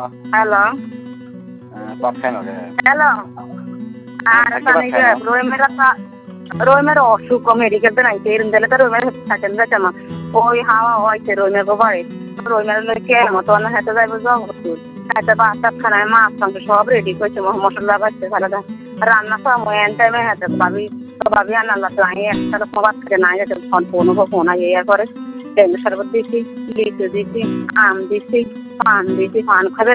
hello hello আর রোমের অসুখ medical তো নাই ইরন্দলে তো রোমের থাকেন যাচ্ছামা ওই হাওয়া হয়েছে রোমের বাড়ি রোমের কে মতো না হেঁটে যাইব যাবো হাতে বাচ্চা খানায় মাছ মাংস সব রেডি করছে মশলা বাড়ছে সারাটা রান্না সময় এন টাইমে হাতে ভাবি আনাল্লা তো আমি একটা রকম বাচ্চাকে না গেছে ফোন ইয়ে করে লেবু শরবত দিছি লিচু দিছি আম দিছি পান দিছি পান খাবে